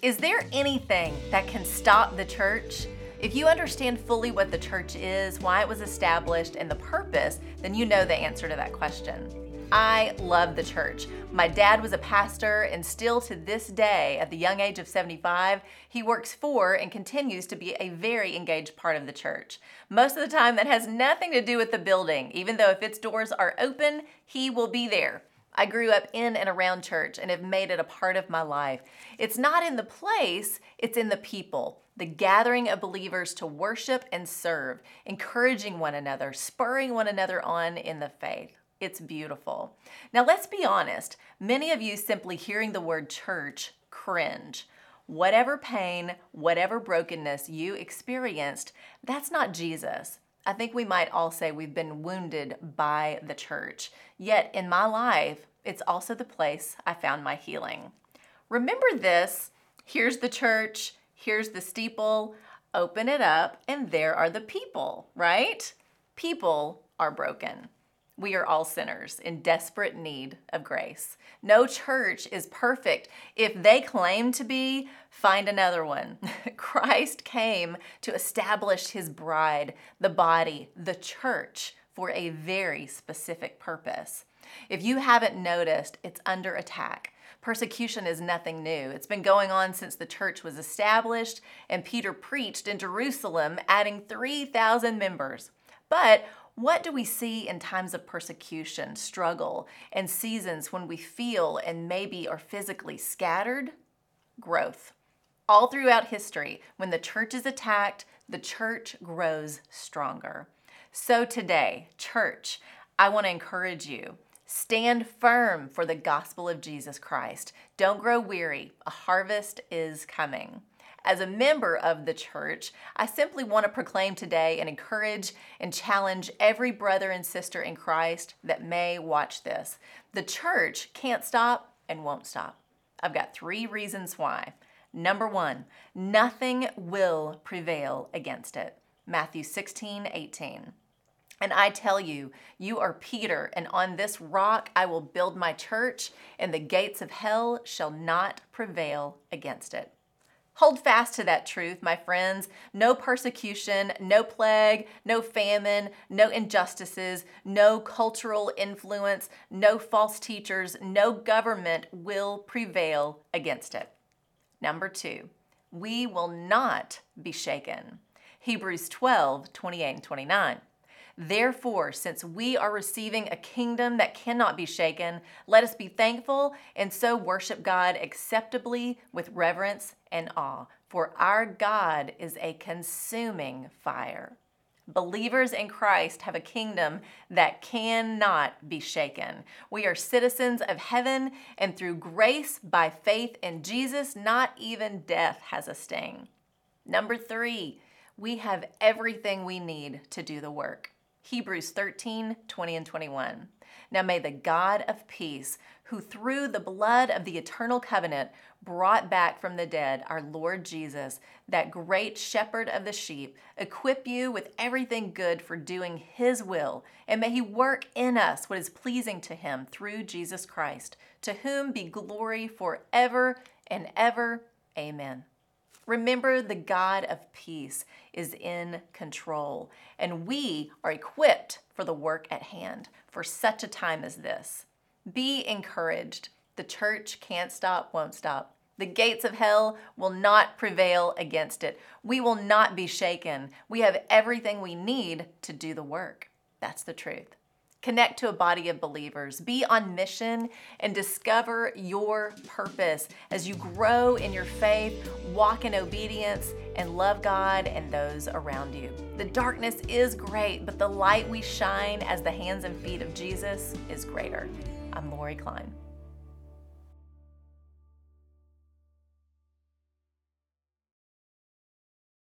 Is there anything that can stop the church? If you understand fully what the church is, why it was established, and the purpose, then you know the answer to that question. I love the church. My dad was a pastor, and still to this day, at the young age of 75, he works for and continues to be a very engaged part of the church. Most of the time, that has nothing to do with the building. Even though if its doors are open, he will be there. I grew up in and around church and have made it a part of my life. It's not in the place, it's in the people. The gathering of believers to worship and serve, encouraging one another, spurring one another on in the faith. It's beautiful. Now let's be honest, many of you simply hearing the word church cringe. Whatever pain, whatever brokenness you experienced, that's not Jesus. I think we might all say we've been wounded by the church. Yet in my life, it's also the place I found my healing. Remember this, here's the church, here's the steeple, open it up, and there are the people, right? People are broken. We are all sinners in desperate need of grace. No church is perfect. If they claim to be, find another one. Christ came to establish his bride, the body, the church, for a very specific purpose. If you haven't noticed, it's under attack. Persecution is nothing new. It's been going on since the church was established and Peter preached in Jerusalem, adding 3,000 members. But what do we see in times of persecution, struggle, and seasons when we feel and maybe are physically scattered? Growth. All throughout history, when the church is attacked, the church grows stronger. So today, church, I want to encourage you. Stand firm for the gospel of Jesus Christ. Don't grow weary. A harvest is coming. As a member of the church, I simply want to proclaim today and encourage and challenge every brother and sister in Christ that may watch this. The church can't stop and won't stop. I've got 3 reasons why. Number 1, nothing will prevail against it. Matthew 16:18. And I tell you, you are Peter, and on this rock I will build my church, and the gates of hell shall not prevail against it. Hold fast to that truth, my friends. No persecution, no plague, no famine, no injustices, no cultural influence, no false teachers, no government will prevail against it. Number 2, we will not be shaken. Hebrews 12:28 and 29. Therefore, since we are receiving a kingdom that cannot be shaken, let us be thankful and so worship God acceptably with reverence and awe. For our God is a consuming fire. Believers in Christ have a kingdom that cannot be shaken. We are citizens of heaven, and through grace by faith in Jesus, not even death has a sting. Number 3, we have everything we need to do the work. Hebrews 13:20 and 21. Now may the God of peace, who through the blood of the eternal covenant brought back from the dead our Lord Jesus, that great shepherd of the sheep, equip you with everything good for doing his will, and may he work in us what is pleasing to him through Jesus Christ, to whom be glory forever and ever. Amen. Remember, the God of peace is in control, and we are equipped for the work at hand for such a time as this. Be encouraged. The church can't stop, won't stop. The gates of hell will not prevail against it. We will not be shaken. We have everything we need to do the work. That's the truth. Connect to a body of believers. Be on mission and discover your purpose as you grow in your faith, walk in obedience, and love God and those around you. The darkness is great, but the light we shine as the hands and feet of Jesus is greater. I'm Lori Klein.